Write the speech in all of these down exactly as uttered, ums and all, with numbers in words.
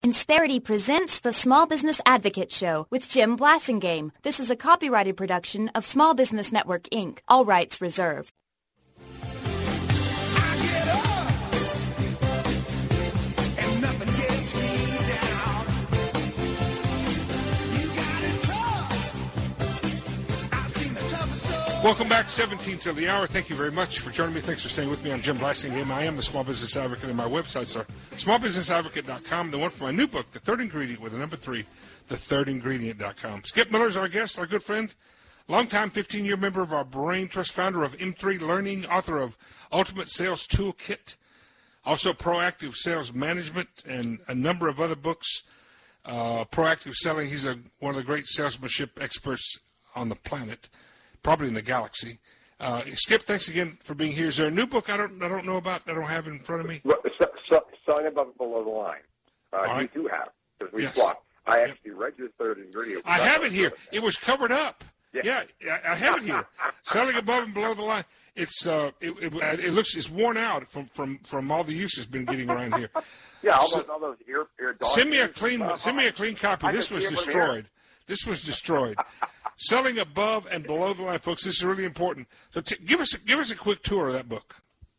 Insperity presents the Small Business Advocate Show with Jim Blasingame. This is a copyrighted production of Small Business Network, Incorporated. All rights reserved. Welcome back, seventeen till the hour. Thank you very much for joining me. Thanks for staying with me. I'm Jim Blasingame. I am the Small Business Advocate, and my websites are small business advocate dot com. The one for my new book, The Third Ingredient, with the number three, the third ingredient dot com. Skip Miller is our guest, our good friend, longtime fifteen-year member of our Brain Trust, founder of M three Learning, author of Ultimate Sales Toolkit, also Proactive Sales Management, and a number of other books. Uh, proactive Selling, he's a, one of the great salesmanship experts on the planet. Probably in the galaxy. Uh, Skip, thanks again for being here. Is there a new book I don't I don't know about, I don't have in front of me? Well, so, so, Selling Above and Below the Line. Uh, right. You do have, because we yes. swapped. I yep. actually read your third ingredient. I have it here. It was covered up. Yeah, yeah I, I have it here. Selling Above and Below the Line. It's uh, it, it, it looks it's worn out from, from, from all the use it's been getting around here. yeah, all so, those, all those ear, ear send me a clean send me a clean copy. I This was destroyed. This was destroyed. Selling Above and Below the Line, folks. This is really important. So t- give us give us a quick tour of that book.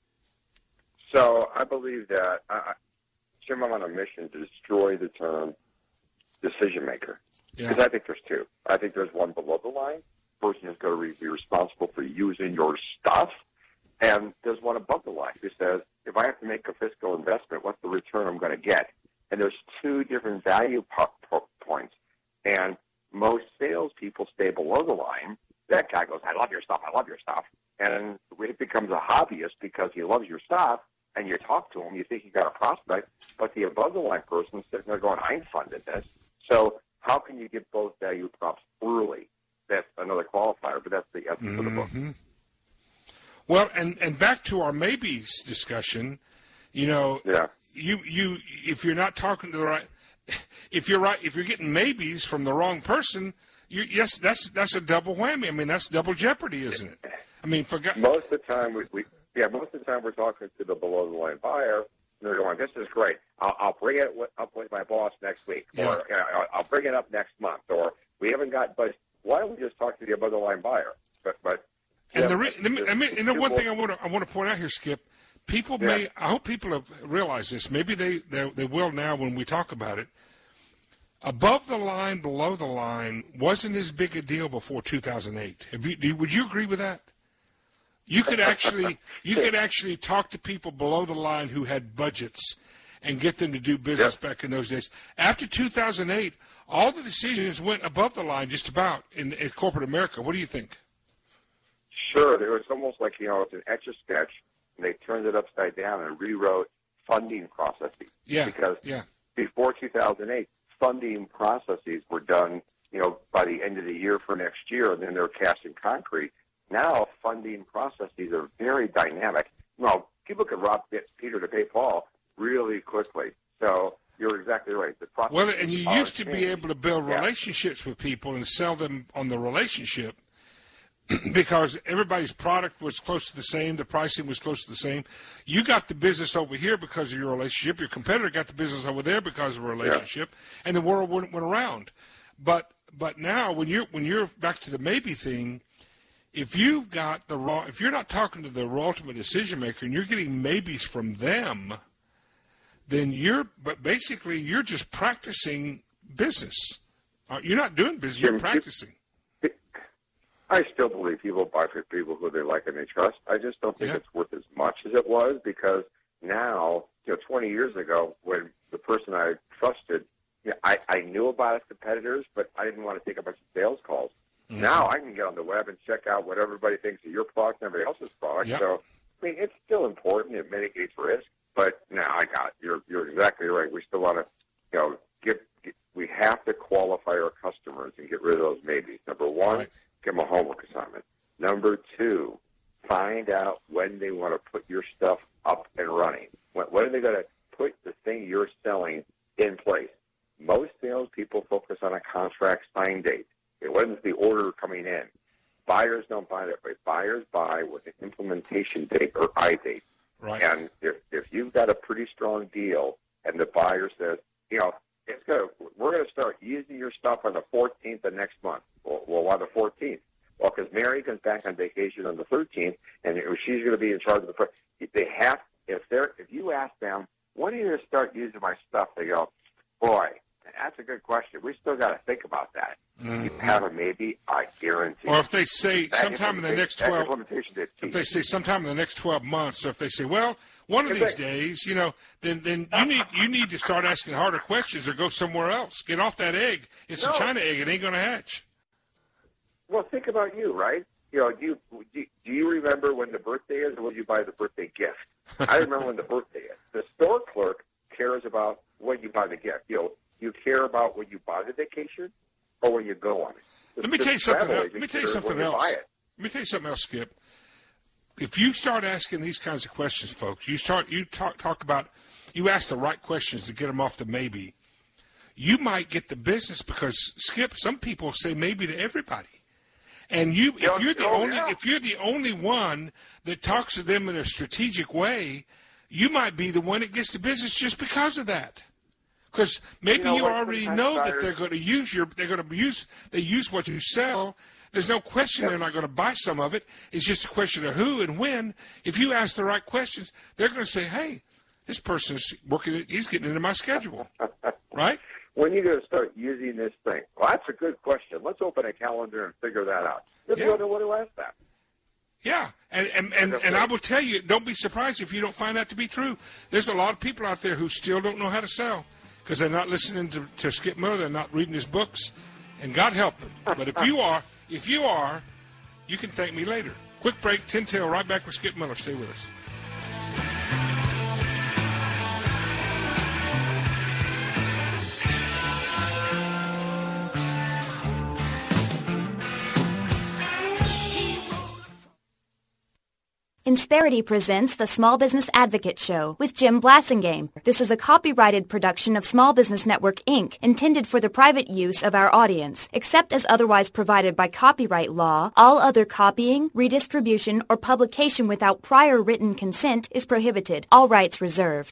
So I believe that, uh, Jim, I'm on a mission to destroy the term decision maker. Because Yeah. I think there's two. I think there's one below the line. Person is going to be responsible for using your stuff. And there's one above the line who says, if I have to make a fiscal investment, what's the return I'm going to get? And there's two different value po- po- points. And most salespeople stay below the line. That guy goes, I love your stuff, I love your stuff. And it becomes a hobbyist because he loves your stuff, and you talk to him, you think you got a prospect, but the above-the-line person sitting there going, I ain't funded this. So how can you get both value props early? That's another qualifier, but that's the essence mm-hmm. of the book. Well, and, and back to our maybes discussion, you know, yeah. you, you if you're not talking to the right... If you're right, if you're getting maybes from the wrong person, you, yes, that's that's a double whammy. I mean, that's double jeopardy, isn't it? I mean, for God. Most of the time, we, we yeah, most of the time we're talking to the below the line buyer, and they're going, "This is great. I'll, I'll bring it up with my boss next week, yeah. or you know, I'll bring it up next month, or we haven't got." But why don't we just talk to the above the line buyer? But but and yeah, the re- me, I mean, and the one thing I want to I want to point out here, Skip. People yeah. may. I hope people have realized this. Maybe they, they they will now when we talk about it. Above the line, below the line wasn't as big a deal before two thousand eight. Have you, do, would you agree with that? You could actually you could actually talk to people below the line who had budgets and get them to do business yep. back in those days. After two thousand eight, all the decisions went above the line just about in, in corporate America. What do you think? Sure. It was almost like, you know, it's an Etch-a-Sketch, and they turned it upside down and rewrote funding processes. Yeah, because yeah. before two thousand eight, funding processes were done, you know, by the end of the year for next year, and then they're cast in concrete. Now funding processes are very dynamic. Well, people could rob Peter to pay Paul really quickly. So you're exactly right. The process well, and you used to changed. be able to build yeah. relationships with people and sell them on the relationship because everybody's product was close to the same, the pricing was close to the same. You got the business over here because of your relationship. Your competitor got the business over there because of a relationship, yeah. and the world went, went around. But but now when you're when you're back to the maybe thing, if you've got the raw, if you're not talking to the ultimate decision maker and you're getting maybes from them, then you're but basically you're just practicing business. You're not doing business. You're practicing. I still believe people buy for people who they like and they trust. I just don't think yeah. it's worth as much as it was because now, you know, twenty years ago when the person I trusted, you know, I, I knew about his competitors, but I didn't want to take a bunch of sales calls. Mm-hmm. Now I can get on the web and check out what everybody thinks of your product and everybody else's product. Yep. So, I mean, it's still important. It mitigates risk. But now I got it. You're, you're exactly right. We still want to, you know, get, get, we have to qualify our customers and get rid of those maybes. Number one, right. give them a homework assignment. Number two, find out when they want to put your stuff up and running. When, when are they going to put the thing you're selling in place? Most salespeople focus on a contract sign date. When's the order coming in? Buyers don't buy that way. Buyers buy with an implementation date or I date. Right. And if, if you've got a pretty strong deal and the buyer says, you know, your stuff on the fourteenth of next month. Well, well why the fourteenth? Well, because Mary comes back on vacation on the thirteenth, and she's going to be in charge of the first. They have, if they're, if you ask them, when are you going to start using my stuff? They go, boy, that's a good question. We still got to think about that. Mm-hmm. You have a maybe, I guarantee. Or if they say that sometime in the next twelve, if they say sometime in the next twelve months, or if they say, well, one of these days, you know, then then you need you need to start asking harder questions or go somewhere else. Get off that egg. It's no. a China egg. It ain't going to hatch. Well, think about you, right? You know, do you, do you remember when the birthday is, or will you buy the birthday gift? I remember when the birthday is. The store clerk cares about when you buy the gift. You know, you care about when you buy the vacation or when you go on it. The, Let me tell you something else. Let me tell you something else. You Let me tell you something else, Skip. If you start asking these kinds of questions, folks, you start you talk talk about you ask the right questions to get them off the maybe. You might get the business because, Skip, some people say maybe to everybody. And you, if you're the oh, only, yeah. if you're the only one that talks to them in a strategic way, you might be the one that gets the business just because of that. Because maybe you, know you what, already know buyers, that they're going to use your, they're going to use, they use what you sell. There's no question they're not going to buy some of it. It's just a question of who and when. If you ask the right questions, they're going to say, "Hey, this person's working. He's getting into my schedule." Right? When are you going to start using this thing? Well, that's a good question. Let's open a calendar and figure that out. There's yeah. no other way to ask that. Yeah, and and, and, and I will tell you, don't be surprised if you don't find that to be true. There's a lot of people out there who still don't know how to sell because they're not listening to, to Skip Miller. They're not reading his books, and God help them. But if you are, if you are, you can thank me later. Quick break, ten till, right back with Skip Miller. Stay with us. Insperity presents the Small Business Advocate Show with Jim Blasingame. This is a copyrighted production of Small Business Network, Incorporated, intended for the private use of our audience. Except as otherwise provided by copyright law, all other copying, redistribution, or publication without prior written consent is prohibited. All rights reserved.